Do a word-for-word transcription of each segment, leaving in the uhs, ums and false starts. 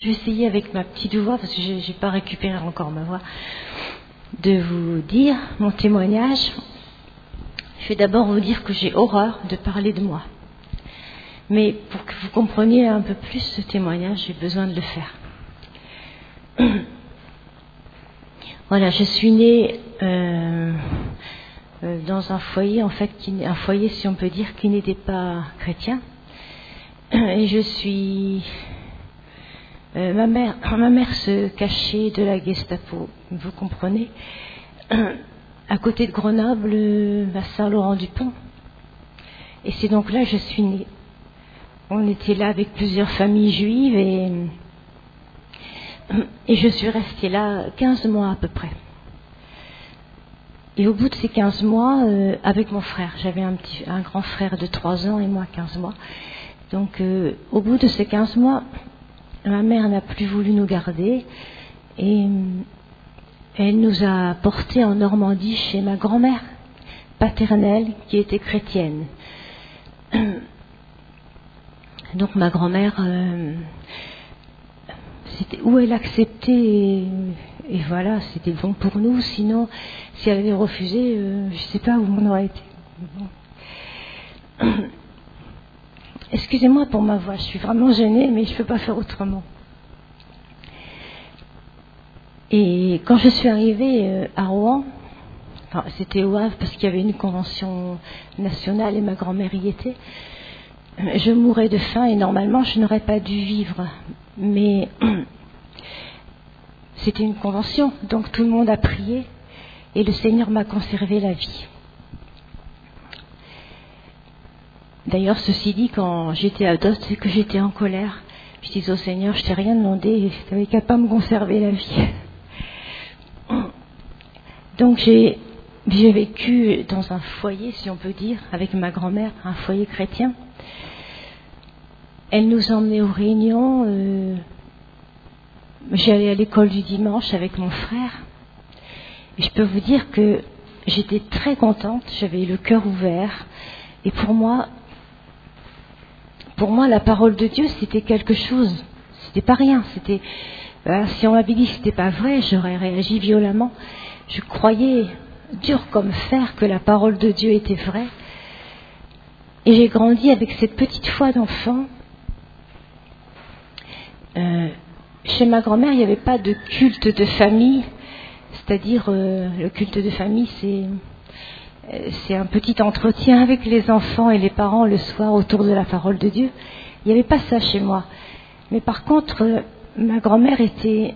Je vais essayer avec ma petite voix, parce que je n'ai pas récupéré encore ma voix, de vous dire mon témoignage. Je vais d'abord vous dire que j'ai horreur de parler de moi. Mais pour que vous compreniez un peu plus ce témoignage, j'ai besoin de le faire. Voilà, je suis née euh, euh, dans un foyer, en fait, qui, un foyer, si on peut dire, qui n'était pas chrétien. Et je suis... Euh, ma mère, ma mère se cachait de la Gestapo, vous comprenez, à côté de Grenoble, à Saint-Laurent-du-Pont. Et c'est donc là que je suis née. On était là avec plusieurs familles juives et, et je suis restée là quinze mois à peu près. Et au bout de ces quinze mois, euh, avec mon frère, j'avais un, petit, un grand frère de trois ans et moi quinze mois. Donc euh, au bout de ces quinze mois, ma mère n'a plus voulu nous garder et elle nous a portés en Normandie chez ma grand-mère paternelle qui était chrétienne. Donc ma grand-mère, euh, c'était où elle acceptait et, et voilà, c'était bon pour nous. Sinon, si elle avait refusé, euh, je ne sais pas où on aurait été. Bon. Excusez-moi pour ma voix, je suis vraiment gênée, mais je ne peux pas faire autrement. Et quand je suis arrivée à Rouen, enfin, c'était au Havre parce qu'il y avait une convention nationale et ma grand-mère y était, je mourais de faim et normalement je n'aurais pas dû vivre. Mais c'était une convention, donc tout le monde a prié et le Seigneur m'a conservé la vie. D'ailleurs, ceci dit, quand j'étais ado, c'est que j'étais en colère. Je disais au Seigneur, je t'ai rien demandé, tu n'avais qu'à pas me conserver la vie. Donc j'ai, j'ai vécu dans un foyer, si on peut dire, avec ma grand-mère, un foyer chrétien. Elle nous emmenait aux réunions. Euh, j'allais à l'école du dimanche avec mon frère. Et je peux vous dire que j'étais très contente, j'avais le cœur ouvert. Et pour moi, Pour moi, la parole de Dieu, c'était quelque chose. C'était pas rien. C'était, ben, si on m'avait dit que c'était pas vrai, j'aurais réagi violemment. Je croyais dur comme fer que la parole de Dieu était vraie. Et j'ai grandi avec cette petite foi d'enfant. Euh, chez ma grand-mère, il n'y avait pas de culte de famille. C'est-à-dire, euh, le culte de famille, c'est... C'est un petit entretien avec les enfants et les parents le soir autour de la parole de Dieu. Il n'y avait pas ça chez moi. Mais par contre, ma grand-mère était,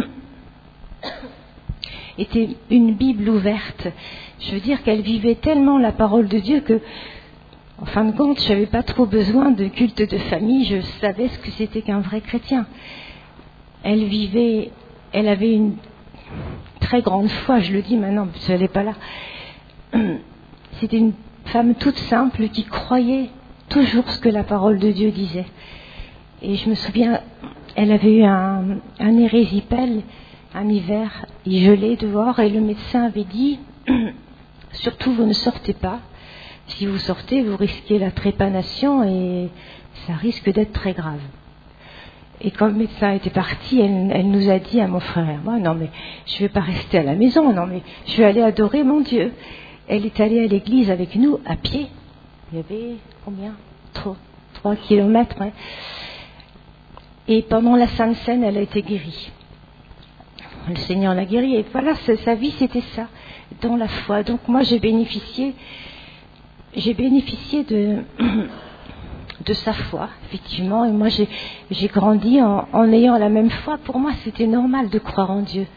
était une Bible ouverte. Je veux dire qu'elle vivait tellement la parole de Dieu que, en fin de compte, je n'avais pas trop besoin de culte de famille. Je savais ce que c'était qu'un vrai chrétien. Elle vivait, elle avait une très grande foi, je le dis maintenant, parce qu'elle n'est pas là. C'était une femme toute simple qui croyait toujours ce que la parole de Dieu disait. Et je me souviens, elle avait eu un, un érésipèle, un hiver, il gelait dehors et le médecin avait dit « Surtout, vous ne sortez pas. Si vous sortez, vous risquez la trépanation et ça risque d'être très grave. » Et quand le médecin était parti, elle, elle nous a dit à mon frère et moi « Non mais je ne vais pas rester à la maison, non mais je vais aller adorer mon Dieu. » Elle est allée à l'église avec nous à pied. Il y avait combien ? Trois, trois kilomètres. Hein. Et pendant la Sainte Seine, elle a été guérie. Le Seigneur l'a guérie. Et voilà, sa vie, c'était ça, dans la foi. Donc moi, j'ai bénéficié, j'ai bénéficié de, de sa foi, effectivement. Et moi, j'ai, j'ai grandi en, en ayant la même foi. Pour moi, c'était normal de croire en Dieu.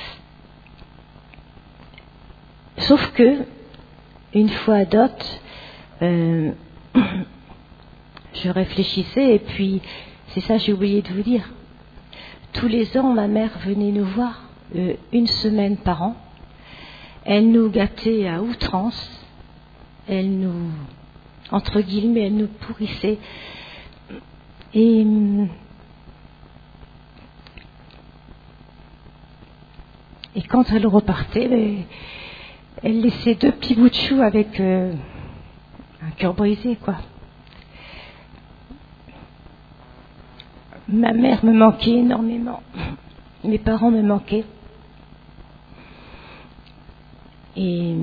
Sauf que, une fois dot, euh, je réfléchissais et puis, c'est ça j'ai oublié de vous dire. Tous les ans, ma mère venait nous voir euh, une semaine par an. Elle nous gâtait à outrance. Elle nous, entre guillemets, elle nous pourrissait. Et et quand elle repartait, les, elle laissait deux petits bouts de chou avec euh, un cœur brisé, quoi. Ma mère me manquait énormément. Mes parents me manquaient. Et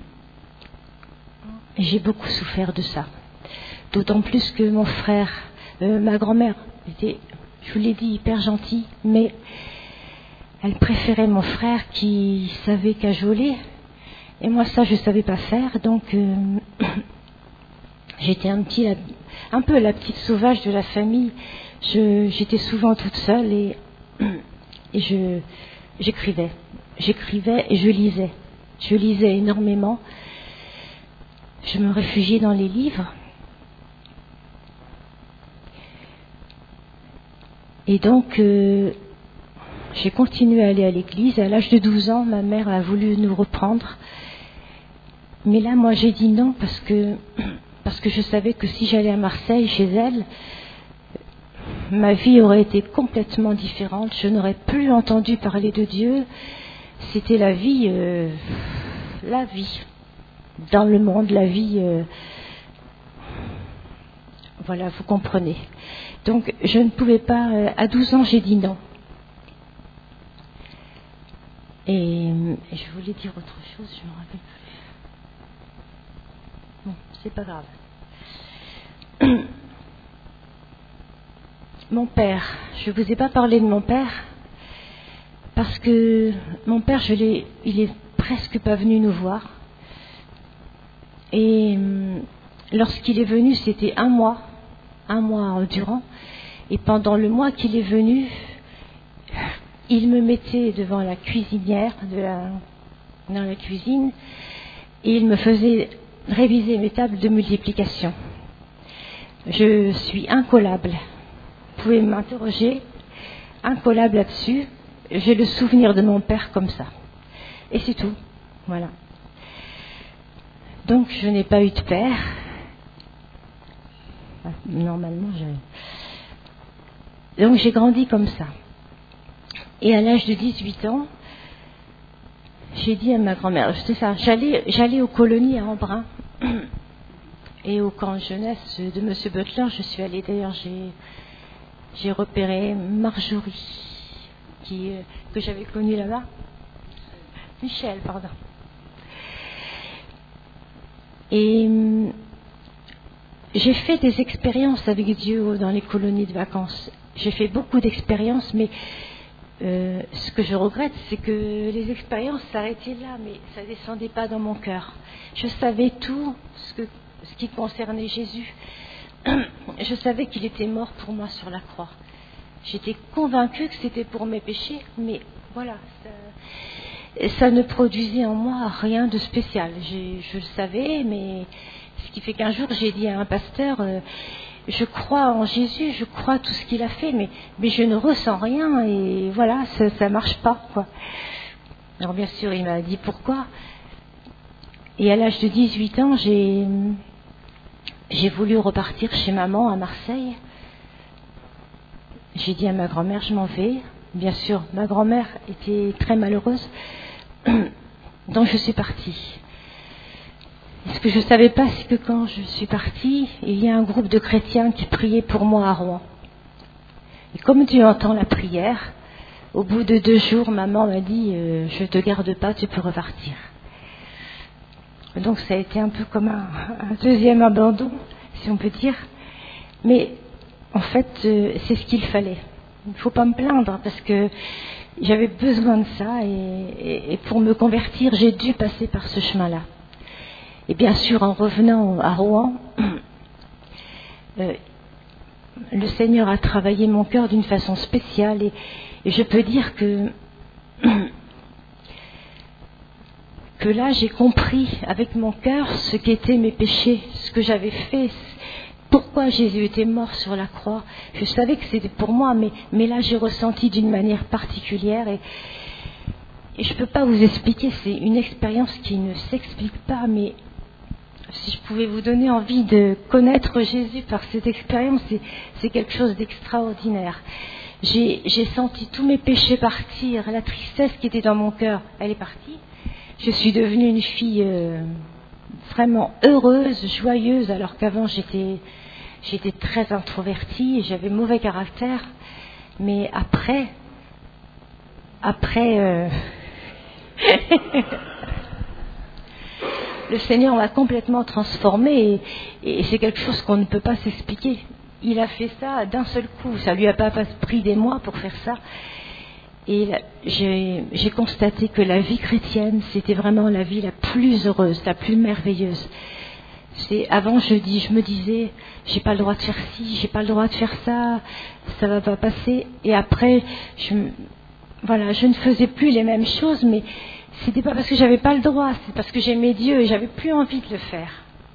j'ai beaucoup souffert de ça. D'autant plus que mon frère, euh, ma grand-mère était, je vous l'ai dit, hyper gentille, mais elle préférait mon frère qui savait cajoler. Et moi, ça, je ne savais pas faire. Donc, euh, j'étais un petit, un peu la petite sauvage de la famille. Je, j'étais souvent toute seule et, et je, j'écrivais. J'écrivais et je lisais. Je lisais énormément. Je me réfugiais dans les livres. Et donc, euh, j'ai continué à aller à l'église. À l'âge de douze ans, ma mère a voulu nous reprendre. Mais là, moi, j'ai dit non parce que, parce que je savais que si j'allais à Marseille, chez elle, ma vie aurait été complètement différente. Je n'aurais plus entendu parler de Dieu. C'était la vie, euh, la vie. Dans le monde, la vie... Euh, voilà, vous comprenez. Donc, je ne pouvais pas... Euh, à douze ans, j'ai dit non. Et, et je voulais dire autre chose, je ne me rappelle plus. Bon, c'est pas grave. Mon père, je ne vous ai pas parlé de mon père, parce que mon père, je l'ai, il est presque pas venu nous voir. Et lorsqu'il est venu, c'était un mois, un mois durant. Et pendant le mois qu'il est venu, il me mettait devant la cuisinière, de la, dans la cuisine, et il me faisait réviser mes tables de multiplication. Je suis incollable. Vous pouvez m'interroger, incollable là-dessus. J'ai le souvenir de mon père comme ça. Et c'est tout. Voilà. Donc, je n'ai pas eu de père. Normalement, je... Donc, j'ai grandi comme ça. Et à l'âge de dix-huit ans, j'ai dit à ma grand-mère, c'est ça, j'allais, j'allais aux colonies à Embrun. Et au camp de jeunesse de M. Butler, je suis allée, d'ailleurs, j'ai, j'ai repéré Marjorie, qui, que j'avais connue là-bas. Michel, pardon. Et j'ai fait des expériences avec Dieu dans les colonies de vacances. J'ai fait beaucoup d'expériences, mais euh, ce que je regrette, c'est que les expériences s'arrêtaient là, mais ça ne descendait pas dans mon cœur. Je savais tout ce, que, ce qui concernait Jésus. Je savais qu'il était mort pour moi sur la croix. J'étais convaincue que c'était pour mes péchés, mais voilà, ça, ça ne produisait en moi rien de spécial. J'ai, je le savais, mais ce qui fait qu'un jour j'ai dit à un pasteur, euh, je crois en Jésus, je crois tout ce qu'il a fait, mais, mais je ne ressens rien et voilà, ça ne marche pas, quoi. Alors bien sûr, il m'a dit pourquoi. Et à l'âge de dix-huit ans, j'ai, j'ai voulu repartir chez maman à Marseille. J'ai dit à ma grand-mère, je m'en vais. Bien sûr, ma grand-mère était très malheureuse. Donc je suis partie. Et ce que je ne savais pas, c'est que quand je suis partie, il y a un groupe de chrétiens qui priaient pour moi à Rouen. Et comme Dieu entend la prière, au bout de deux jours, maman m'a dit euh, « Je ne te garde pas, tu peux repartir ». Donc ça a été un peu comme un, un deuxième abandon, si on peut dire. Mais en fait, euh, c'est ce qu'il fallait. Il ne faut pas me plaindre parce que j'avais besoin de ça et, et, et pour me convertir, j'ai dû passer par ce chemin-là. Et bien sûr, en revenant à Rouen, euh, le Seigneur a travaillé mon cœur d'une façon spéciale et, et je peux dire que, que là, j'ai compris avec mon cœur ce qu'étaient mes péchés, ce que j'avais fait, pourquoi Jésus était mort sur la croix. Je savais que c'était pour moi, mais, mais là, j'ai ressenti d'une manière particulière et, et je ne peux pas vous expliquer, c'est une expérience qui ne s'explique pas, mais si je pouvais vous donner envie de connaître Jésus par cette expérience, c'est, c'est quelque chose d'extraordinaire. J'ai, j'ai senti tous mes péchés partir, la tristesse qui était dans mon cœur, elle est partie. Je suis devenue une fille euh, vraiment heureuse, joyeuse, alors qu'avant j'étais, j'étais très introvertie et j'avais mauvais caractère. Mais après, après, euh... le Seigneur m'a complètement transformée et, et c'est quelque chose qu'on ne peut pas s'expliquer. Il a fait ça d'un seul coup, ça lui a pas pris des mois pour faire ça. Et j'ai, j'ai constaté que la vie chrétienne, c'était vraiment la vie la plus heureuse, la plus merveilleuse. C'est, avant, je, dis, je me disais, j'ai pas le droit de faire ci, j'ai pas le droit de faire ça, ça va pas passer. Et après, je, voilà, je ne faisais plus les mêmes choses, mais c'était pas parce que j'avais pas le droit, c'est parce que j'aimais Dieu et j'avais plus envie de le faire.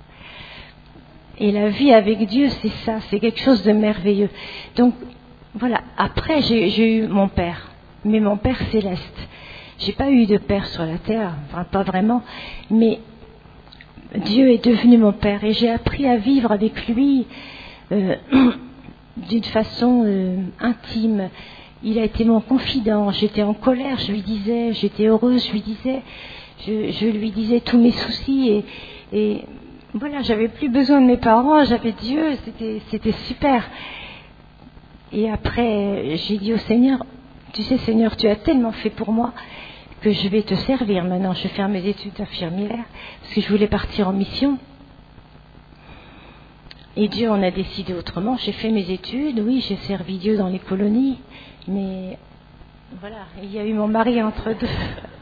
Et la vie avec Dieu, c'est ça, c'est quelque chose de merveilleux. Donc, voilà, après, j'ai, j'ai eu mon père. Mais mon Père céleste. J'ai pas eu de père sur la terre, enfin pas vraiment, mais Dieu est devenu mon Père et j'ai appris à vivre avec lui euh, d'une façon euh, intime. Il a été mon confident. J'étais en colère, je lui disais, j'étais heureuse, je lui disais, je, je lui disais tous mes soucis et, et voilà, j'avais plus besoin de mes parents, j'avais Dieu, c'était, c'était super. Et après, j'ai dit au Seigneur, tu sais Seigneur, tu as tellement fait pour moi que je vais te servir maintenant. Je vais faire mes études d'infirmière parce que je voulais partir en mission. Et Dieu en a décidé autrement. J'ai fait mes études, oui, j'ai servi Dieu dans les colonies, mais voilà, il y a eu mon mari entre deux.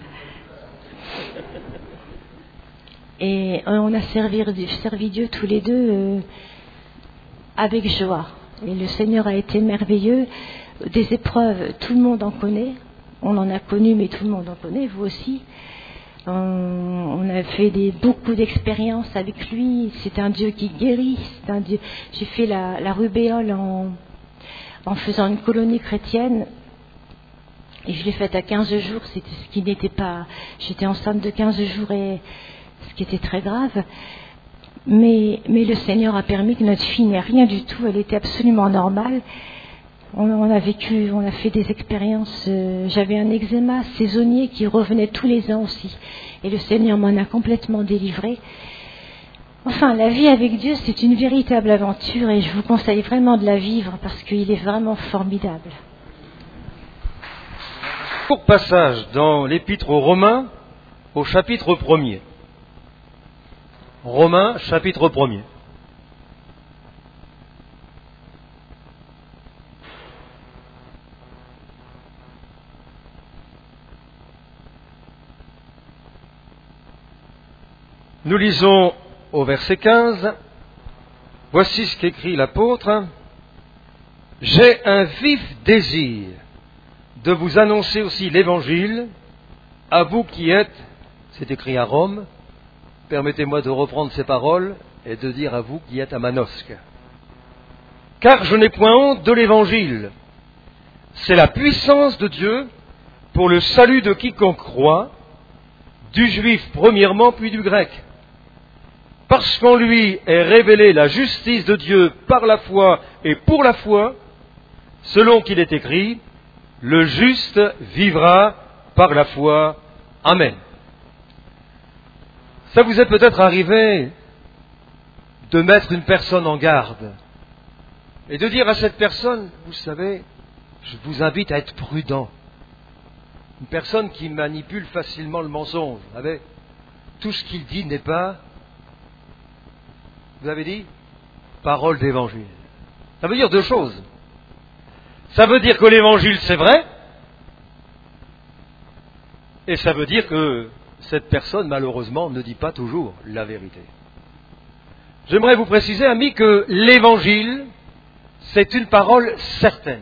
Et on a servi, servi Dieu tous les deux euh, avec joie. Et le Seigneur a été merveilleux. Des épreuves, tout le monde en connaît. On en a connu, mais tout le monde en connaît, vous aussi. On, on a fait des, beaucoup d'expériences avec lui. C'est un Dieu qui guérit. C'est un Dieu. J'ai fait la, la rubéole en, en faisant une colonie chrétienne. Et je l'ai faite à quinze jours. C'était ce qui n'était pas... J'étais enceinte de quinze jours, et ce qui était très grave. Mais, mais le Seigneur a permis que notre fille n'ait rien du tout. Elle était absolument normale. On, on a vécu, on a fait des expériences. Euh, j'avais un eczéma saisonnier qui revenait tous les ans aussi. Et le Seigneur m'en a complètement délivré. Enfin, la vie avec Dieu, c'est une véritable aventure et je vous conseille vraiment de la vivre parce qu'il est vraiment formidable. Court passage dans l'Épître aux Romains, au chapitre premier. Romains, chapitre premier. Nous lisons au verset quinze, voici ce qu'écrit l'apôtre. « J'ai un vif désir de vous annoncer aussi l'Évangile, à vous qui êtes, c'est écrit à Rome, permettez-moi de reprendre ces paroles et de dire à vous qui êtes à Manosque. Car je n'ai point honte de l'Évangile, c'est la puissance de Dieu pour le salut de quiconque croit, du juif premièrement puis du grec. Parce qu'en lui est révélée la justice de Dieu par la foi et pour la foi, selon qu'il est écrit, le juste vivra par la foi. Amen. » Ça vous est peut-être arrivé de mettre une personne en garde et de dire à cette personne, vous savez, je vous invite à être prudent. Une personne qui manipule facilement le mensonge, vous savez, tout ce qu'il dit n'est pas, vous avez dit, parole d'évangile. Ça veut dire deux choses. Ça veut dire que l'évangile c'est vrai, et ça veut dire que cette personne malheureusement ne dit pas toujours la vérité. J'aimerais vous préciser, amis, que l'évangile c'est une parole certaine.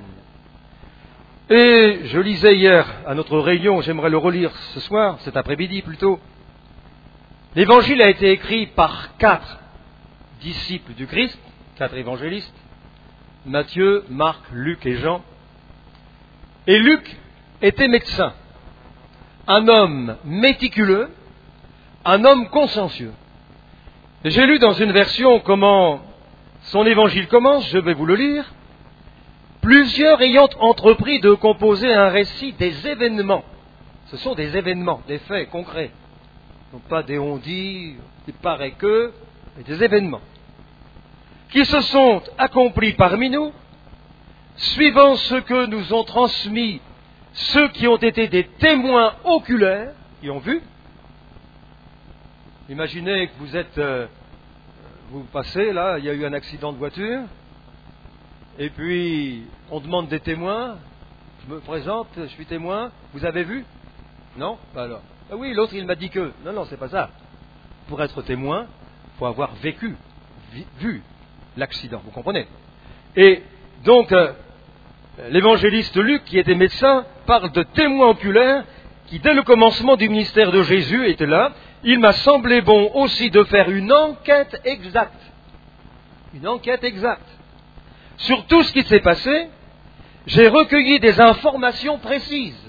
Et je lisais hier à notre réunion, j'aimerais le relire ce soir, cet après-midi plutôt. L'évangile a été écrit par quatre disciples du Christ, quatre évangélistes, Matthieu, Marc, Luc et Jean. Et Luc était médecin, un homme méticuleux, un homme consciencieux. Et j'ai lu dans une version comment son évangile commence, je vais vous le lire. Plusieurs ayant entrepris de composer un récit des événements. Ce sont des événements, des faits concrets. Donc pas des on-dit, il paraît que, mais des événements. Qui se sont accomplis parmi nous, suivant ce que nous ont transmis ceux qui ont été des témoins oculaires, qui ont vu. Imaginez que vous êtes, euh, vous passez là, il y a eu un accident de voiture, et puis on demande des témoins, je me présente, je suis témoin, vous avez vu? Non? Alors, ah oui, l'autre il m'a dit que, non, non, c'est pas ça. Pour être témoin, il faut avoir vécu, vi, vu l'accident, vous comprenez? Et donc, euh, l'évangéliste Luc, qui était médecin, parle de témoins oculaires qui, dès le commencement du ministère de Jésus, étaient là. Il m'a semblé bon aussi de faire une enquête exacte. Une enquête exacte. Sur tout ce qui s'est passé, j'ai recueilli des informations précises.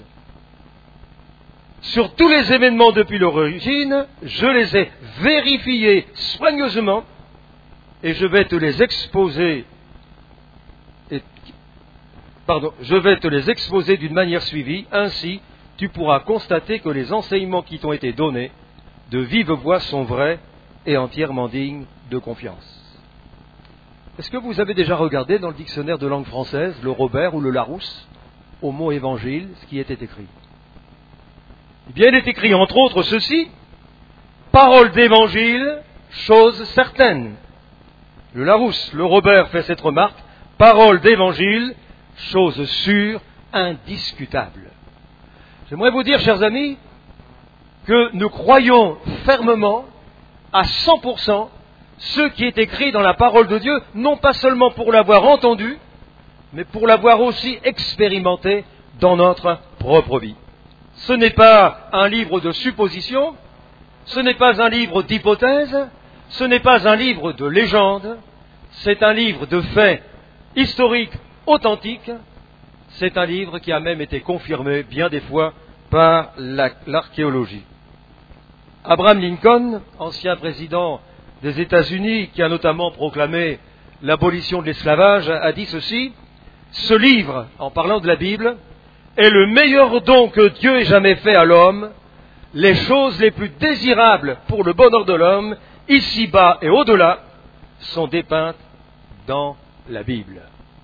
Sur tous les événements depuis l'origine, je les ai vérifiés soigneusement et je vais te les exposer. Et, pardon, je vais te les exposer d'une manière suivie. Ainsi, tu pourras constater que les enseignements qui t'ont été donnés de vive voix sont vrais et entièrement dignes de confiance. Est-ce que vous avez déjà regardé dans le dictionnaire de langue française, le Robert ou le Larousse, au mot évangile, ce qui était écrit? Eh bien, il est écrit entre autres ceci: parole d'évangile, chose certaine. Le Larousse, le Robert fait cette remarque: parole d'évangile, chose sûre, indiscutable. J'aimerais vous dire, chers amis, que nous croyons fermement, à cent pour cent, ce qui est écrit dans la parole de Dieu, non pas seulement pour l'avoir entendu, mais pour l'avoir aussi expérimenté dans notre propre vie. Ce n'est pas un livre de supposition, ce n'est pas un livre d'hypothèse, ce n'est pas un livre de légende, c'est un livre de faits historiques, authentiques, c'est un livre qui a même été confirmé bien des fois par la, l'archéologie. Abraham Lincoln, ancien président des États-Unis, qui a notamment proclamé l'abolition de l'esclavage, a dit ceci: ce livre, en parlant de la Bible, est le meilleur don que Dieu ait jamais fait à l'homme. Les choses les plus désirables pour le bonheur de l'homme, ici-bas et au-delà, sont dépeintes dans la Bible.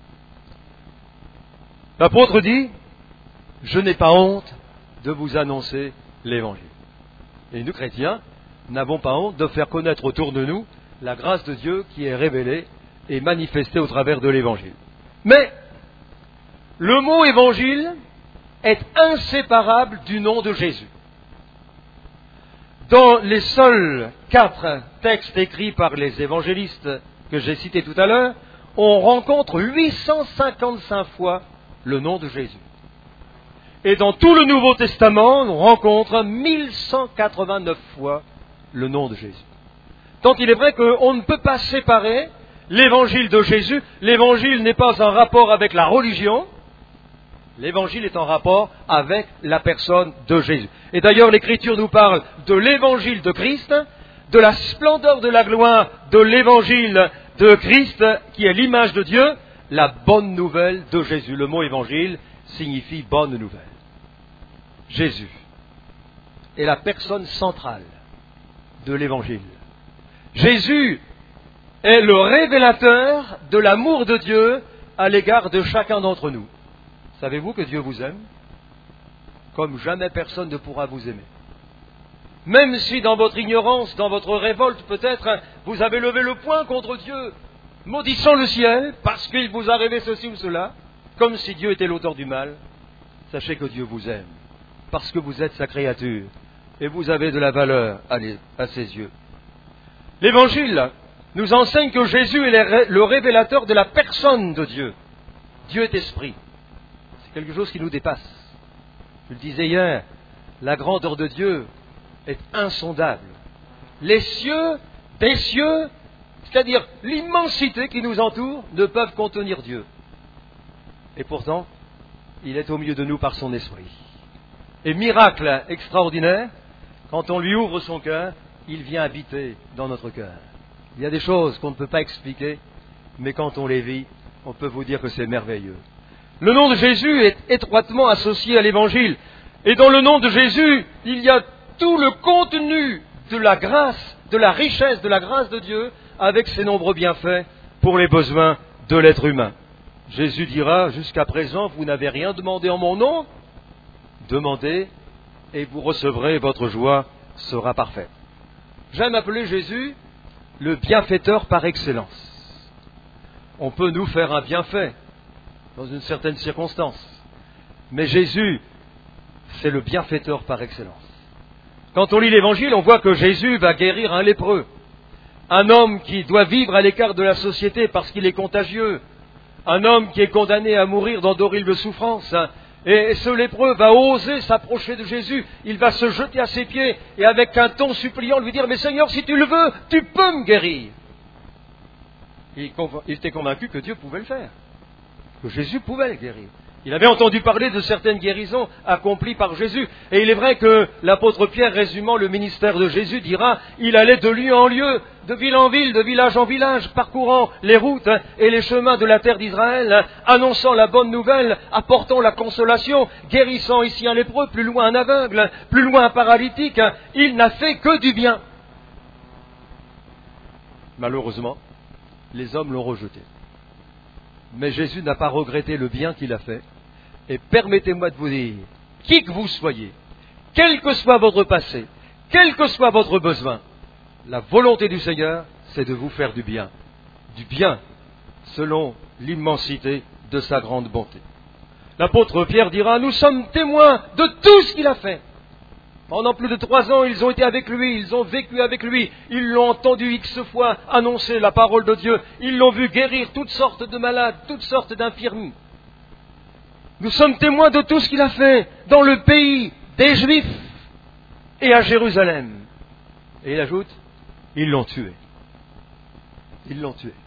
L'apôtre dit: je n'ai pas honte de vous annoncer l'Évangile. Et nous, chrétiens, n'avons pas honte de faire connaître autour de nous la grâce de Dieu qui est révélée et manifestée au travers de l'Évangile. Mais le mot Évangile est inséparable du nom de Jésus. Dans les seuls quatre textes écrits par les évangélistes que j'ai cités tout à l'heure, on rencontre huit cent cinquante-cinq fois le nom de Jésus. Et dans tout le Nouveau Testament, on rencontre mille cent quatre-vingt-neuf fois le nom de Jésus. Tant il est vrai qu'on ne peut pas séparer l'évangile de Jésus. L'évangile n'est pas en rapport avec la religion. L'évangile est en rapport avec la personne de Jésus. Et d'ailleurs, l'Écriture nous parle de l'évangile de Christ, de la splendeur de la gloire de l'évangile de Christ, qui est l'image de Dieu, la bonne nouvelle de Jésus. Le mot évangile signifie bonne nouvelle. Jésus est la personne centrale de l'évangile. Jésus est le révélateur de l'amour de Dieu à l'égard de chacun d'entre nous. Savez-vous que Dieu vous aime comme jamais personne ne pourra vous aimer? Même si dans votre ignorance, dans votre révolte peut-être, vous avez levé le poing contre Dieu, maudissant le ciel parce qu'il vous arrivait ceci ou cela, comme si Dieu était l'auteur du mal, sachez que Dieu vous aime, parce que vous êtes sa créature, et vous avez de la valeur à ses yeux. L'Évangile nous enseigne que Jésus est le révélateur de la personne de Dieu. Dieu est esprit. C'est quelque chose qui nous dépasse. Je le disais hier, la grandeur de Dieu est insondable. Les cieux, des cieux, c'est-à-dire l'immensité qui nous entoure, ne peuvent contenir Dieu. Et pourtant, il est au milieu de nous par son esprit. Et miracle extraordinaire, quand on lui ouvre son cœur, il vient habiter dans notre cœur. Il y a des choses qu'on ne peut pas expliquer, mais quand on les vit, on peut vous dire que c'est merveilleux. Le nom de Jésus est étroitement associé à l'Évangile. Et dans le nom de Jésus, il y a tout le contenu de la grâce, de la richesse de la grâce de Dieu, avec ses nombreux bienfaits pour les besoins de l'être humain. Jésus dira, jusqu'à présent, vous n'avez rien demandé en mon nom, demandez et vous recevrez, votre joie sera parfaite. J'aime appeler Jésus le bienfaiteur par excellence. On peut nous faire un bienfait dans une certaine circonstance, mais Jésus, c'est le bienfaiteur par excellence. Quand on lit l'Évangile, on voit que Jésus va guérir un lépreux, un homme qui doit vivre à l'écart de la société parce qu'il est contagieux, un homme qui est condamné à mourir dans d'horribles souffrances. Et ce lépreux va oser s'approcher de Jésus, il va se jeter à ses pieds et avec un ton suppliant lui dire « Mais Seigneur, si tu le veux, tu peux me guérir !» Il était convaincu que Dieu pouvait le faire, que Jésus pouvait le guérir. Il avait entendu parler de certaines guérisons accomplies par Jésus. Et il est vrai que l'apôtre Pierre, résumant le ministère de Jésus, dira « Il allait de lieu en lieu, de ville en ville, de village en village, parcourant les routes et les chemins de la terre d'Israël, annonçant la bonne nouvelle, apportant la consolation, guérissant ici un lépreux, plus loin un aveugle, plus loin un paralytique. Il n'a fait que du bien. » Malheureusement, les hommes l'ont rejeté. Mais Jésus n'a pas regretté le bien qu'il a fait. Et permettez-moi de vous dire, qui que vous soyez, quel que soit votre passé, quel que soit votre besoin, la volonté du Seigneur, c'est de vous faire du bien. Du bien, selon l'immensité de sa grande bonté. L'apôtre Pierre dira, nous sommes témoins de tout ce qu'il a fait. Pendant plus de trois ans, ils ont été avec lui, ils ont vécu avec lui, ils l'ont entendu X fois annoncer la parole de Dieu, ils l'ont vu guérir toutes sortes de malades, toutes sortes d'infirmes. Nous sommes témoins de tout ce qu'il a fait dans le pays des Juifs et à Jérusalem. Et il ajoute, ils l'ont tué. Ils l'ont tué.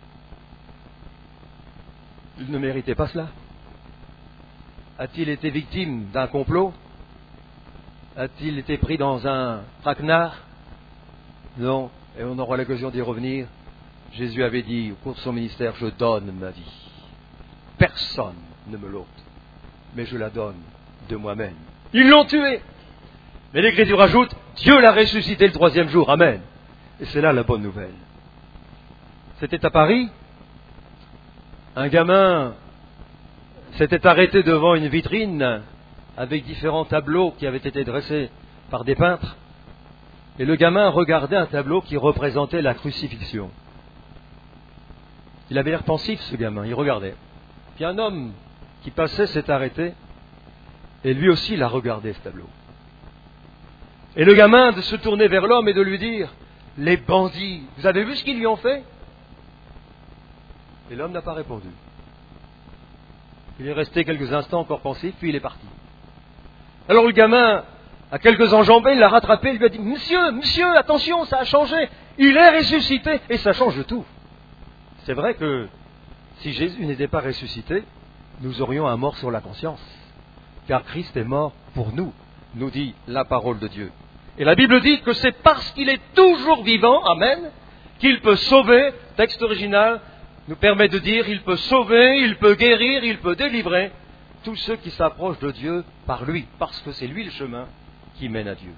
Il ne méritait pas cela. A-t-il été victime d'un complot ? A-t-il été pris dans un traquenard ? Non, et on aura l'occasion d'y revenir. Jésus avait dit au cours de son ministère, je donne ma vie. Personne ne me l'ôte, mais je la donne de moi-même. Ils l'ont tué. Mais l'Écriture ajoute, Dieu l'a ressuscité le troisième jour. Amen. Et c'est là la bonne nouvelle. C'était à Paris. Un gamin s'était arrêté devant une vitrine avec différents tableaux qui avaient été dressés par des peintres. Et le gamin regardait un tableau qui représentait la crucifixion. Il avait l'air pensif, ce gamin, il regardait. Puis un homme qui passait s'est arrêté, et lui aussi il a regardé ce tableau. Et le gamin de se tourner vers l'homme et de lui dire, « Les bandits, vous avez vu ce qu'ils lui ont fait ?» Et l'homme n'a pas répondu. Il est resté quelques instants encore pensif, puis il est parti. Alors le gamin, à quelques enjambées, il l'a rattrapé, il lui a dit « Monsieur, monsieur, attention, ça a changé, il est ressuscité !» Et ça change tout. C'est vrai que si Jésus n'était pas ressuscité, nous aurions un mort sur la conscience. Car Christ est mort pour nous, nous dit la parole de Dieu. Et la Bible dit que c'est parce qu'il est toujours vivant, amen, qu'il peut sauver, texte original nous permet de dire, il peut sauver, il peut guérir, il peut délivrer tous ceux qui s'approchent de Dieu par lui, parce que c'est lui le chemin qui mène à Dieu.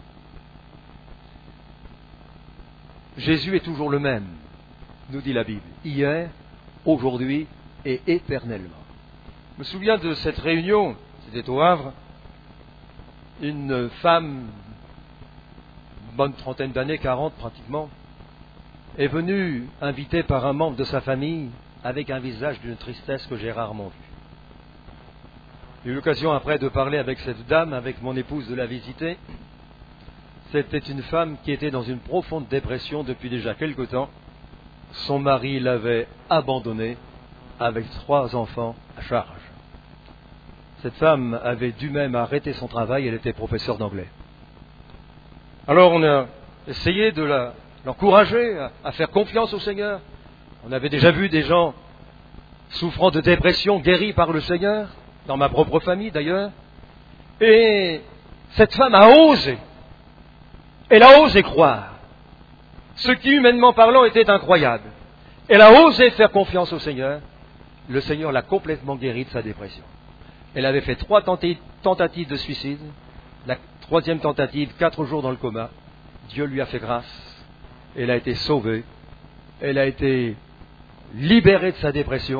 Jésus est toujours le même, nous dit la Bible, hier, aujourd'hui et éternellement. Je me souviens de cette réunion, c'était au Havre, une femme, une bonne trentaine d'années, quarante pratiquement, est venue invitée par un membre de sa famille avec un visage d'une tristesse que j'ai rarement vue. J'ai eu l'occasion après de parler avec cette dame, avec mon épouse de la visiter. C'était une femme qui était dans une profonde dépression depuis déjà quelque temps. Son mari l'avait abandonnée avec trois enfants à charge. Cette femme avait dû même arrêter son travail, elle était professeure d'anglais. Alors on a essayé de la, l'encourager à, à faire confiance au Seigneur. On avait déjà vu des gens souffrant de dépression guéris par le Seigneur, dans ma propre famille d'ailleurs. Et cette femme a osé, elle a osé croire, ce qui humainement parlant était incroyable. Elle a osé faire confiance au Seigneur. Le Seigneur l'a complètement guérie de sa dépression. Elle avait fait trois tentatives de suicide. La troisième tentative, quatre jours dans le coma. Dieu lui a fait grâce. Elle a été sauvée. Elle a été libérée de sa dépression.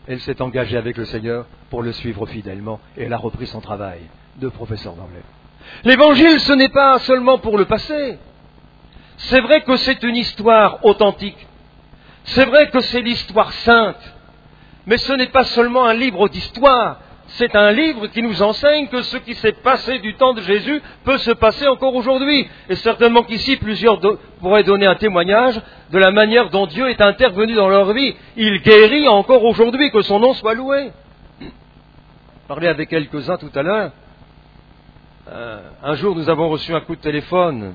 elle s'est engagée avec le Seigneur pour le suivre fidèlement et elle a repris son travail de professeur d'anglais. L'Évangile, ce n'est pas seulement pour le passé. C'est vrai que c'est une histoire authentique. C'est vrai que c'est l'histoire sainte. Mais ce n'est pas seulement un livre d'histoire. C'est un livre qui nous enseigne que ce qui s'est passé du temps de Jésus peut se passer encore aujourd'hui. Et certainement qu'ici, plusieurs do- pourraient donner un témoignage de la manière dont Dieu est intervenu dans leur vie. Il guérit encore aujourd'hui, que son nom soit loué. Je parlais avec quelques-uns tout à l'heure. Euh, un jour, nous avons reçu un coup de téléphone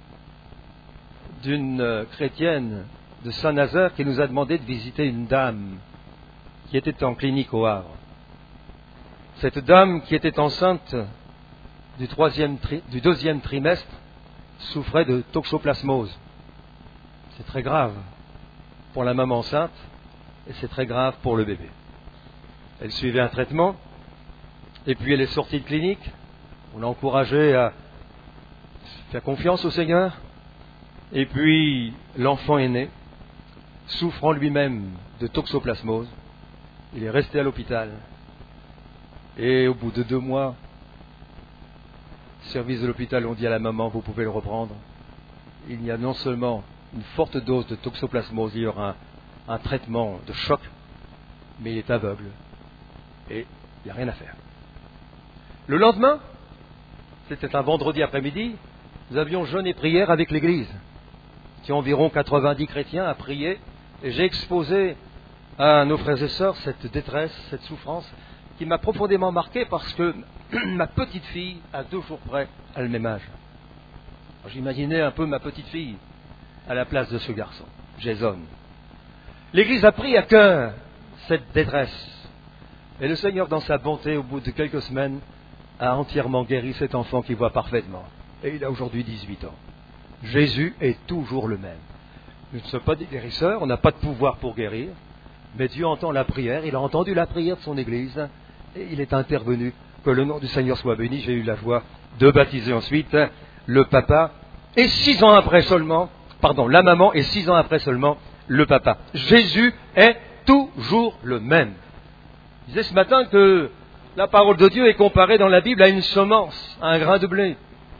d'une euh, chrétienne de Saint-Nazaire qui nous a demandé de visiter une dame qui était en clinique au Havre. Cette dame qui était enceinte du, troisième tri, du deuxième trimestre souffrait de toxoplasmose. C'est très grave pour la maman enceinte et c'est très grave pour le bébé. Elle suivait un traitement et puis elle est sortie de clinique. On l'a encouragée à faire confiance au Seigneur. Et puis l'enfant est né, souffrant lui-même de toxoplasmose. Il est resté à l'hôpital. Et au bout de deux mois, le service de l'hôpital ont dit à la maman, vous pouvez le reprendre. Il y a non seulement une forte dose de toxoplasmose, il y aura un, un traitement de choc, mais il est aveugle. Et il n'y a rien à faire. Le lendemain, c'était un vendredi après-midi, nous avions jeûne et prière avec l'église, qui a environ quatre-vingt-dix chrétiens à prier, et j'ai exposé à nos frères et sœurs cette détresse, cette souffrance, qui m'a profondément marqué parce que ma petite fille, à deux jours près, a le même âge. Alors, j'imaginais un peu ma petite fille à la place de ce garçon, Jason. L'Église a pris à cœur cette détresse. Et le Seigneur, dans sa bonté, au bout de quelques semaines, a entièrement guéri cet enfant qui voit parfaitement. Et il a aujourd'hui dix-huit ans. Jésus est toujours le même. Nous ne sommes pas des guérisseurs, on n'a pas de pouvoir pour guérir, mais Dieu entend la prière, il a entendu la prière de son Église, et il est intervenu. Que le nom du Seigneur soit béni. J'ai eu la joie de baptiser ensuite le papa, et six ans après seulement, pardon, la maman, et six ans après seulement, le papa. Jésus est toujours le même. Je disais ce matin que la parole de Dieu est comparée dans la Bible à une semence, à un grain de blé.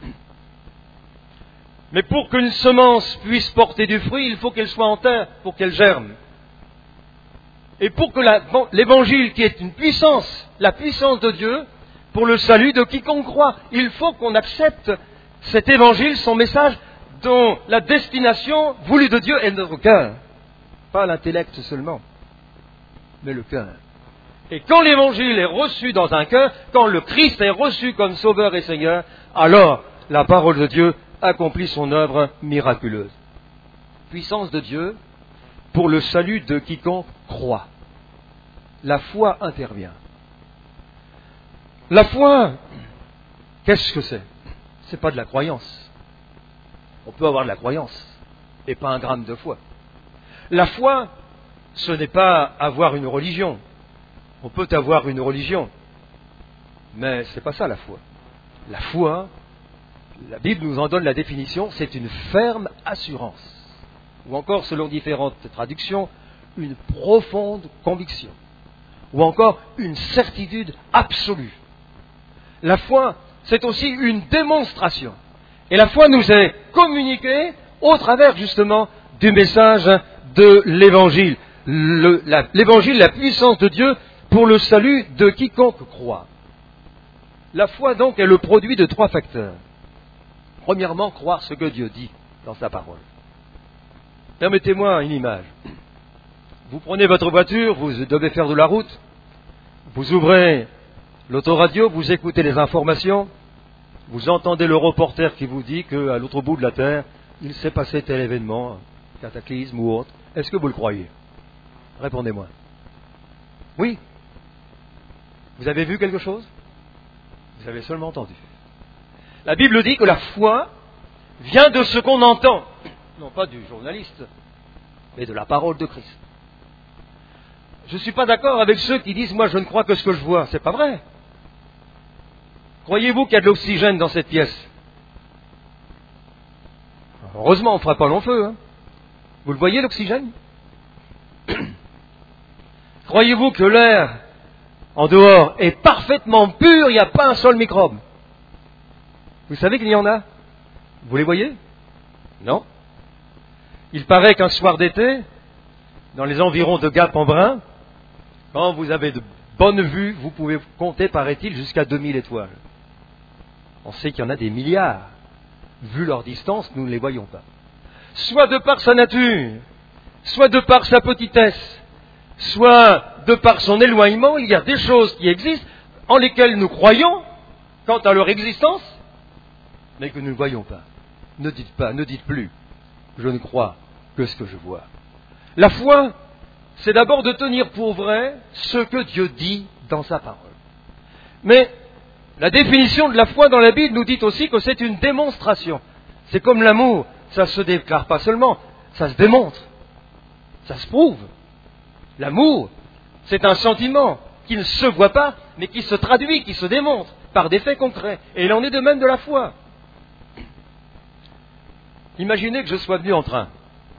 Mais pour qu'une semence puisse porter du fruit, il faut qu'elle soit en terre, pour qu'elle germe. Et pour que la, bon, l'Évangile, qui est une puissance, la puissance de Dieu, pour le salut de quiconque croit, il faut qu'on accepte cet Évangile, son message, dont la destination voulue de Dieu est notre cœur. Pas l'intellect seulement, mais le cœur. Et quand l'Évangile est reçu dans un cœur, quand le Christ est reçu comme Sauveur et Seigneur, alors la parole de Dieu accomplit son œuvre miraculeuse. Puissance de Dieu pour le salut de quiconque croit. La foi intervient. La foi, qu'est-ce que c'est ? C'est pas de la croyance. On peut avoir de la croyance et pas un gramme de foi. La foi, ce n'est pas avoir une religion. On peut avoir une religion, mais ce n'est pas ça la foi. La foi, la Bible nous en donne la définition, c'est une ferme assurance. Ou encore, selon différentes traductions, une profonde conviction. Ou encore, une certitude absolue. La foi, c'est aussi une démonstration. Et la foi nous est communiquée au travers, justement, du message de l'Évangile. Le, la, L'Évangile, la puissance de Dieu pour le salut de quiconque croit. La foi, donc, est le produit de trois facteurs. Premièrement, croire ce que Dieu dit dans sa parole. Permettez-moi une image. Vous prenez votre voiture, vous devez faire de la route, vous ouvrez l'autoradio, vous écoutez les informations, vous entendez le reporter qui vous dit qu'à l'autre bout de la terre, il s'est passé tel événement, cataclysme ou autre. Est-ce que vous le croyez ? Répondez-moi. Oui. Vous avez vu quelque chose ? Vous avez seulement entendu. La Bible dit que la foi vient de ce qu'on entend. Non pas du journaliste, mais de la parole de Christ. Je ne suis pas d'accord avec ceux qui disent « moi je ne crois que ce que je vois ». C'est pas vrai. Croyez-vous qu'il y a de l'oxygène dans cette pièce ? Heureusement, on ne fera pas long feu. Hein. Vous le voyez, l'oxygène ? Croyez-vous que l'air en dehors est parfaitement pur, il n'y a pas un seul microbe? Vous savez qu'il y en a? Vous les voyez? Non. Il paraît qu'un soir d'été, dans les environs de Gap-en-Brun, quand vous avez de bonnes vues, vous pouvez compter, paraît-il, jusqu'à deux mille étoiles. On sait qu'il y en a des milliards. Vu leur distance, nous ne les voyons pas. Soit de par sa nature, soit de par sa petitesse, soit de par son éloignement, il y a des choses qui existent en lesquelles nous croyons quant à leur existence, mais que nous ne voyons pas. Ne dites pas, ne dites plus, je ne crois que ce que je vois. La foi, c'est d'abord de tenir pour vrai ce que Dieu dit dans sa parole. Mais la définition de la foi dans la Bible nous dit aussi que c'est une démonstration. C'est comme l'amour, ça ne se déclare pas seulement, ça se démontre, ça se prouve. L'amour, c'est un sentiment qui ne se voit pas, mais qui se traduit, qui se démontre par des faits concrets. Et il en est de même de la foi. Imaginez que je sois venu en train.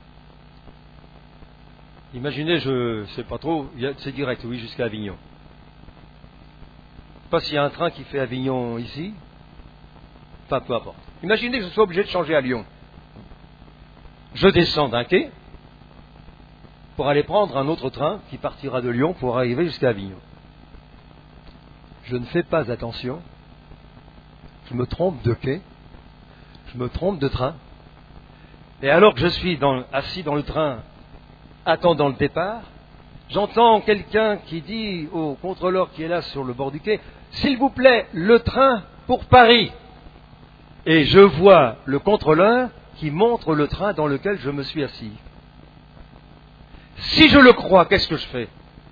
Imaginez, je ne sais pas trop, c'est direct, oui, jusqu'à Avignon. Je ne sais pas s'il y a un train qui fait Avignon ici. Enfin, peu importe. Imaginez que je sois obligé de changer à Lyon. Je descends d'un quai pour aller prendre un autre train qui partira de Lyon pour arriver jusqu'à Avignon. Je ne fais pas attention. Je me trompe de quai. Je me trompe de train. Et alors que je suis dans, assis dans le train, attendant le départ, j'entends quelqu'un qui dit au contrôleur qui est là sur le bord du quai, « S'il vous plaît, le train pour Paris !» Et je vois le contrôleur qui montre le train dans lequel je me suis assis. Si je le crois, qu'est-ce que je fais?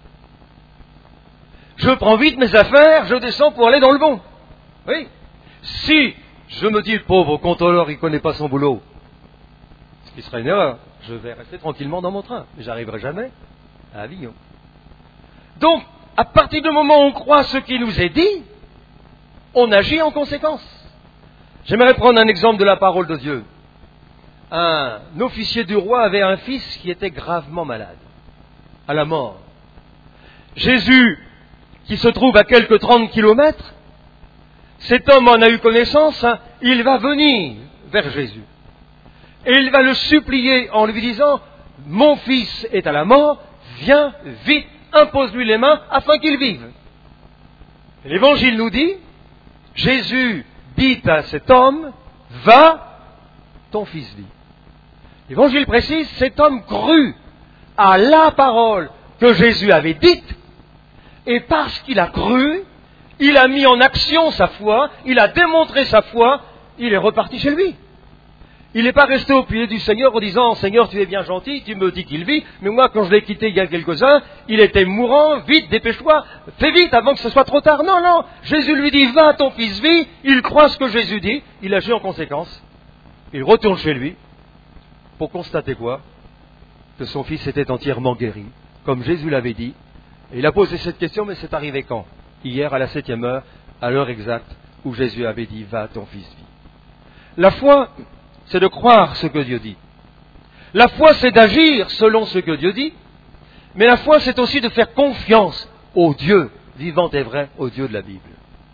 Je prends vite mes affaires, je descends pour aller dans le bon. Oui. Si je me dis, le pauvre contrôleur, il ne connaît pas son boulot, ce qui serait une erreur, je vais rester tranquillement dans mon train. Mais j'arriverai jamais à Avignon. Donc, à partir du moment où on croit ce qui nous est dit, on agit en conséquence. J'aimerais prendre un exemple de la parole de Dieu. Un officier du roi avait un fils qui était gravement malade, à la mort. Jésus, qui se trouve à quelques trente kilomètres, cet homme en a eu connaissance, hein, il va venir vers Jésus. Et il va le supplier en lui disant, « Mon fils est à la mort, viens vite, impose-lui les mains afin qu'il vive. » L'Évangile nous dit, Jésus dit à cet homme, « Va, ton fils vit. » L'Évangile précise, cet homme crut à la parole que Jésus avait dite, et parce qu'il a cru, il a mis en action sa foi, il a démontré sa foi, il est reparti chez lui. Il n'est pas resté au pied du Seigneur en disant « Seigneur, tu es bien gentil, tu me dis qu'il vit, mais moi, quand je l'ai quitté il y a quelques-uns, il était mourant, vite, dépêche-toi, fais vite avant que ce soit trop tard. » Non, non, Jésus lui dit « Va, ton fils vit », il croit ce que Jésus dit, il agit en conséquence, il retourne chez lui, pour constater quoi? Que son fils était entièrement guéri, comme Jésus l'avait dit. Et il a posé cette question, mais c'est arrivé quand? Hier, à la septième heure, à l'heure exacte où Jésus avait dit « Va, ton fils vit ». La foi, c'est de croire ce que Dieu dit. La foi, c'est d'agir selon ce que Dieu dit. Mais la foi, c'est aussi de faire confiance au Dieu vivant et vrai, au Dieu de la Bible.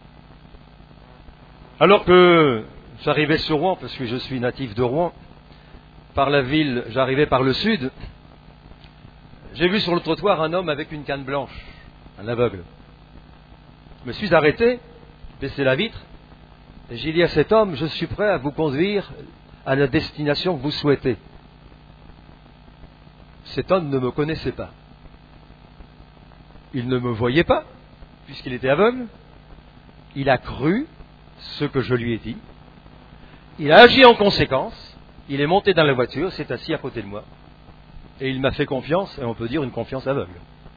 Alors que j'arrivais sur Rouen, parce que je suis natif de Rouen, par la ville, j'arrivais par le sud, j'ai vu sur le trottoir un homme avec une canne blanche, un aveugle. Je me suis arrêté, baissé la vitre, et j'ai dit à cet homme, je suis prêt à vous conduire à la destination que vous souhaitez. Cet homme ne me connaissait pas. Il ne me voyait pas, puisqu'il était aveugle. Il a cru ce que je lui ai dit. Il a agi en conséquence. Il est monté dans la voiture, s'est assis à côté de moi. Et il m'a fait confiance, et on peut dire une confiance aveugle.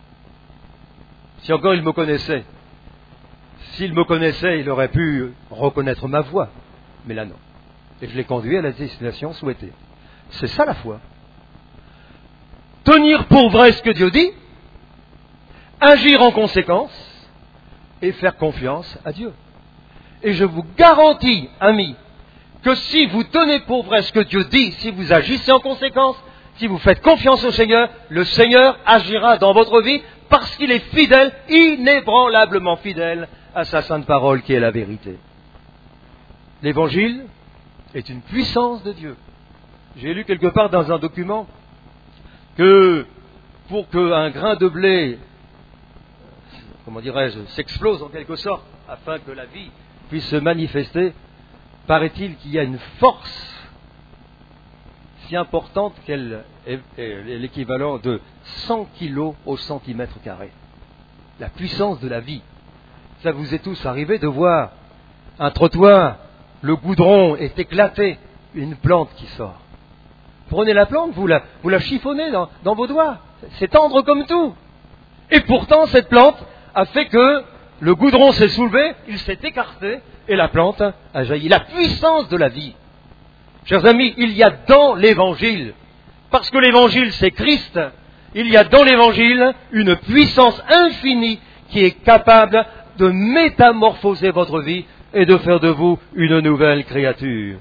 Si encore il me connaissait, s'il me connaissait, il aurait pu reconnaître ma voix. Mais là, non. Et je l'ai conduit à la destination souhaitée. C'est ça la foi. Tenir pour vrai ce que Dieu dit, agir en conséquence et faire confiance à Dieu. Et je vous garantis, amis, que si vous tenez pour vrai ce que Dieu dit, si vous agissez en conséquence, si vous faites confiance au Seigneur, le Seigneur agira dans votre vie parce qu'il est fidèle, inébranlablement fidèle à sa sainte parole qui est la vérité. L'Évangile est une puissance de Dieu. J'ai lu quelque part dans un document que pour qu'un grain de blé, comment dirais-je, s'explose en quelque sorte, afin que la vie puisse se manifester, paraît-il qu'il y a une force si importante qu'elle est l'équivalent de cent kilos au centimètre carré. La puissance de la vie. Ça vous est tous arrivé de voir un trottoir, le goudron est éclaté, une plante qui sort. Prenez la plante, vous la, vous la chiffonnez dans, dans vos doigts. C'est tendre comme tout. Et pourtant, cette plante a fait que le goudron s'est soulevé, il s'est écarté, et la plante a jailli. La puissance de la vie. Chers amis, il y a dans l'Évangile, parce que l'Évangile c'est Christ, il y a dans l'Évangile une puissance infinie qui est capable de métamorphoser votre vie et de faire de vous une nouvelle créature.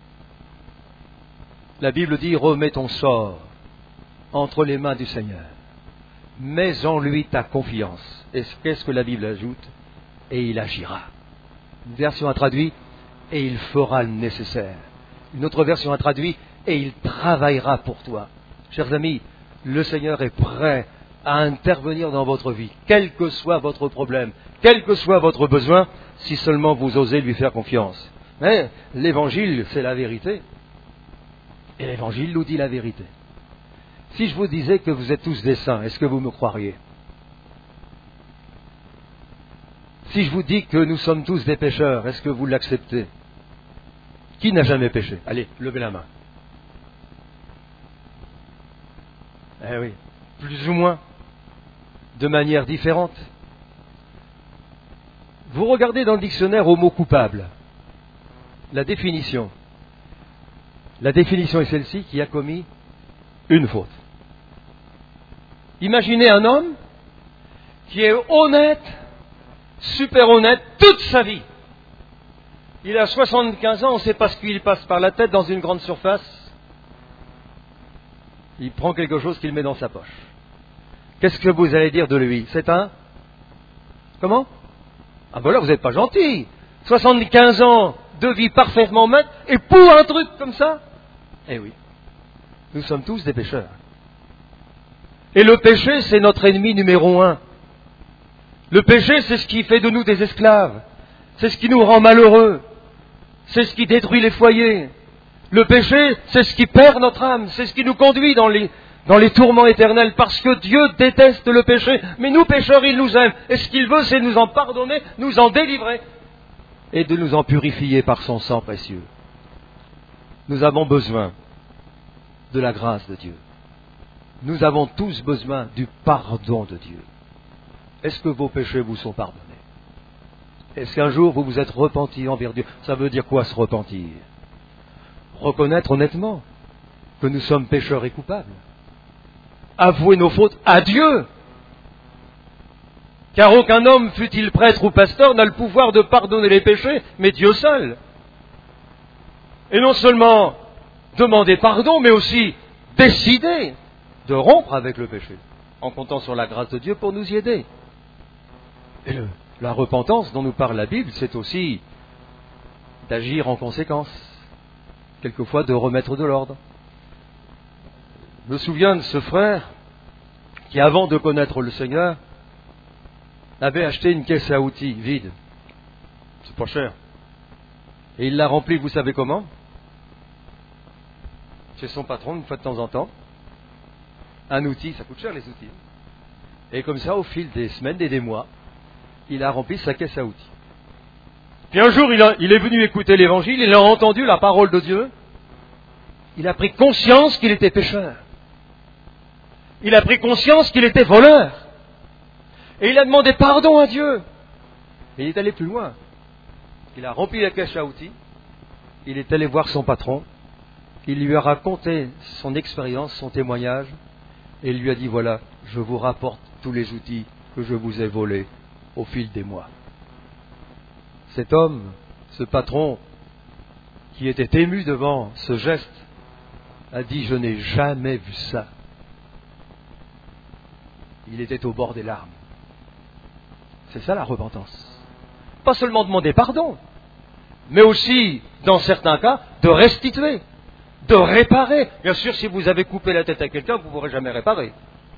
La Bible dit, remets ton sort entre les mains du Seigneur. Mets en lui ta confiance. Et qu'est-ce que la Bible ajoute? Et il agira. Une version a traduit, et il fera le nécessaire. Une autre version a traduit, et il travaillera pour toi. Chers amis, le Seigneur est prêt à intervenir dans votre vie, quel que soit votre problème, quel que soit votre besoin, si seulement vous osez lui faire confiance. Mais l'Évangile, c'est la vérité. Et l'Évangile nous dit la vérité. Si je vous disais que vous êtes tous des saints, est-ce que vous me croiriez? Si je vous dis que nous sommes tous des pécheurs, est-ce que vous l'acceptez? Qui n'a jamais péché? Allez, levez la main. Eh oui, plus ou moins, de manière différente. Vous regardez dans le dictionnaire au mot coupable, la définition. La définition est celle-ci, qui a commis une faute. Imaginez un homme qui est honnête, super honnête, toute sa vie. Il a soixante-quinze ans, on ne sait pas ce qu'il passe par la tête dans une grande surface. Il prend quelque chose qu'il met dans sa poche. Qu'est-ce que vous allez dire de lui? C'est un... Comment? Ah ben là, vous n'êtes pas gentil. soixante-quinze ans de vie parfaitement honnête, et pour un truc comme ça? Eh oui, nous sommes tous des pécheurs. Et le péché, c'est notre ennemi numéro un. Le péché, c'est ce qui fait de nous des esclaves. C'est ce qui nous rend malheureux. C'est ce qui détruit les foyers. Le péché, c'est ce qui perd notre âme. C'est ce qui nous conduit dans les, dans les tourments éternels. Parce que Dieu déteste le péché. Mais nous, pécheurs, il nous aime. Et ce qu'il veut, c'est nous en pardonner, nous en délivrer. Et de nous en purifier par son sang précieux. Nous avons besoin de la grâce de Dieu. Nous avons tous besoin du pardon de Dieu. Est-ce que vos péchés vous sont pardonnés? Est-ce qu'un jour vous vous êtes repenti envers Dieu? Ça veut dire quoi, se repentir? Reconnaître honnêtement que nous sommes pécheurs et coupables. Avouer nos fautes à Dieu. Car aucun homme, fût-il prêtre ou pasteur, n'a le pouvoir de pardonner les péchés, mais Dieu seul. Et non seulement demander pardon, mais aussi décider de rompre avec le péché, en comptant sur la grâce de Dieu pour nous y aider. Et le, la repentance dont nous parle la Bible, c'est aussi d'agir en conséquence, quelquefois de remettre de l'ordre. Je me souviens de ce frère qui, avant de connaître le Seigneur, avait acheté une caisse à outils vide. C'est pas cher. Et il l'a remplie, vous savez comment? Chez son patron, une fois de temps en temps. Un outil, ça coûte cher les outils. Et comme ça, au fil des semaines et des mois, il a rempli sa caisse à outils. Puis un jour, il, a, il est venu écouter l'Évangile, il a entendu la parole de Dieu. Il a pris conscience qu'il était pécheur. Il a pris conscience qu'il était voleur. Et il a demandé pardon à Dieu. Et il est allé plus loin. Il a rempli la caisse à outils. Il est allé voir son patron. Il lui a raconté son expérience, son témoignage. Et il lui a dit, voilà, je vous rapporte tous les outils que je vous ai volés au fil des mois. Cet homme, ce patron, qui était ému devant ce geste, a dit, je n'ai jamais vu ça. il était au bord des larmes. C'est ça la repentance. Pas seulement demander pardon, mais aussi, dans certains cas, de restituer, de réparer. Bien sûr, si vous avez coupé la tête à quelqu'un, vous ne pourrez jamais réparer.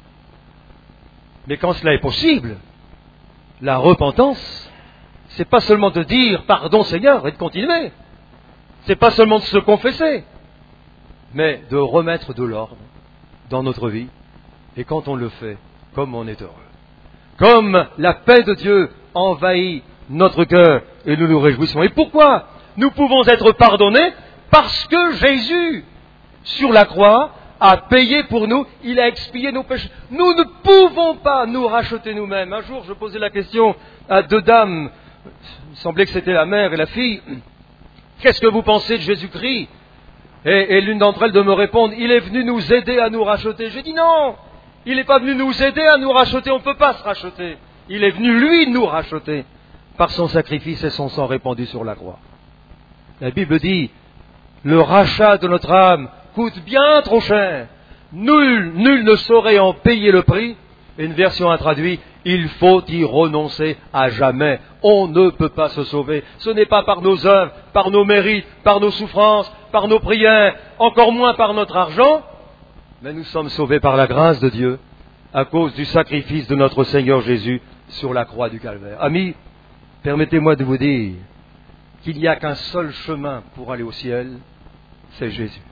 Mais quand cela est possible, la repentance, c'est pas seulement de dire pardon Seigneur et de continuer. C'est pas seulement de se confesser, mais de remettre de l'ordre dans notre vie. Et quand on le fait, comme on est heureux. Comme la paix de Dieu envahit notre cœur et nous nous réjouissons. Et pourquoi nous pouvons être pardonnés? Parce que Jésus, sur la croix, a payé pour nous, il a expié nos péchés. Nous ne pouvons pas nous racheter nous-mêmes. Un jour, je posais la question à deux dames, il semblait que c'était la mère et la fille. Qu'est-ce que vous pensez de Jésus-Christ? Et, et l'une d'entre elles de me répondre, il est venu nous aider à nous racheter. J'ai dit non, il n'est pas venu nous aider à nous racheter, on ne peut pas se racheter. Il est venu, lui, nous racheter par son sacrifice et son sang répandu sur la croix. La Bible dit, le rachat de notre âme coûte bien trop cher. Nul, nul ne saurait en payer le prix. Une version a traduit, il faut y renoncer à jamais. On ne peut pas se sauver. Ce n'est pas par nos œuvres, par nos mérites, par nos souffrances, par nos prières, encore moins par notre argent, mais nous sommes sauvés par la grâce de Dieu, à cause du sacrifice de notre Seigneur Jésus sur la croix du Calvaire. Amis, permettez-moi de vous dire qu'il n'y a qu'un seul chemin pour aller au ciel, c'est Jésus.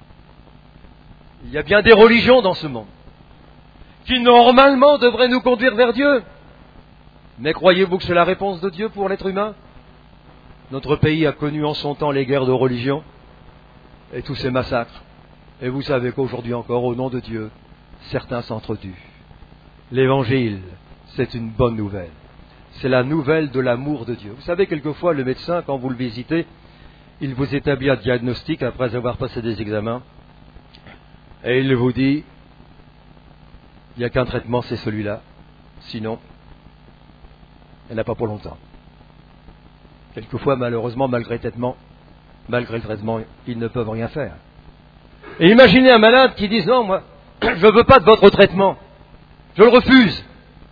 Il y a bien des religions dans ce monde qui normalement devraient nous conduire vers Dieu. Mais croyez-vous que c'est la réponse de Dieu pour l'être humain? Notre pays a connu en son temps les guerres de religion et tous ces massacres. Et vous savez qu'aujourd'hui encore, au nom de Dieu, certains s'entretuent. L'Évangile, c'est une bonne nouvelle. C'est la nouvelle de l'amour de Dieu. Vous savez, quelquefois, le médecin, quand vous le visitez, il vous établit un diagnostic après avoir passé des examens. Et il vous dit, il n'y a qu'un traitement, c'est celui-là. Sinon, elle n'a pas pour longtemps. Quelquefois, malheureusement, malgré le traitement, malgré le traitement, ils ne peuvent rien faire. Et imaginez un malade qui dit, non, moi, je ne veux pas de votre traitement. Je le refuse.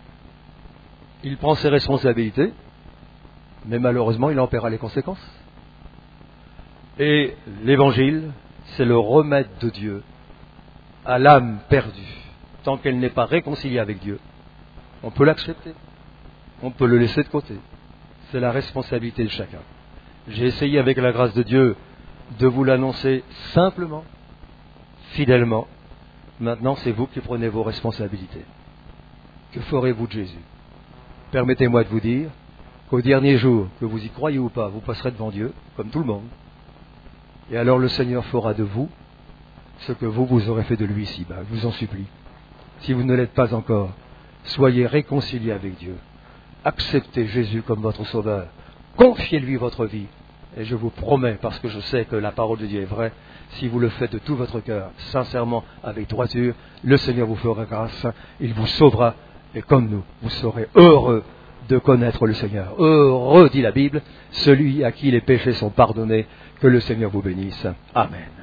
Il prend ses responsabilités, mais malheureusement, il en paiera les conséquences. Et l'Évangile, c'est le remède de Dieu à l'âme perdue. Tant qu'elle n'est pas réconciliée avec Dieu, on peut l'accepter. On peut le laisser de côté. C'est la responsabilité de chacun. J'ai essayé avec la grâce de Dieu de vous l'annoncer simplement, fidèlement. Maintenant, c'est vous qui prenez vos responsabilités. Que ferez-vous de Jésus? Permettez-moi de vous dire qu'au dernier jour, que vous y croyez ou pas, vous passerez devant Dieu, comme tout le monde. Et alors le Seigneur fera de vous ce que vous, vous aurez fait de lui ici-bas. Je vous en supplie. Si vous ne l'êtes pas encore, soyez réconciliés avec Dieu. Acceptez Jésus comme votre sauveur. Confiez-lui votre vie. Et je vous promets, parce que je sais que la parole de Dieu est vraie, si vous le faites de tout votre cœur, sincèrement, avec droiture, le Seigneur vous fera grâce, il vous sauvera, et comme nous, vous serez heureux de connaître le Seigneur. Heureux, dit la Bible, celui à qui les péchés sont pardonnés, que le Seigneur vous bénisse. Amen.